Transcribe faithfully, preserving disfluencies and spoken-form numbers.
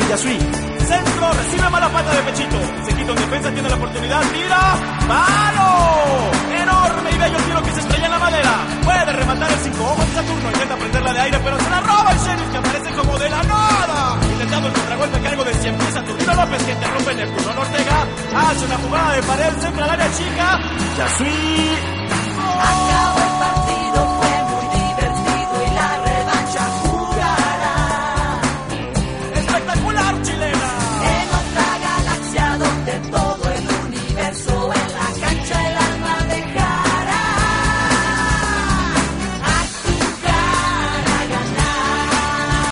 Yasui. Centro, recibe mala pata de pechito. Se quita en defensa, tiene la oportunidad, tira. ¡Palo! Enorme y bello tiro que se estrella en la madera. Puede rematar el cinco ojos de Saturno. Intenta prenderla de aire, pero se la roba el Sheriff, que aparece como de la nada. Intentando el contragolpe a cargo de cien pies Saturnino López, que interrumpe en el Bruno Ortega. Hace una jugada de pared, centra al área chica. Yasui. ¡Oh!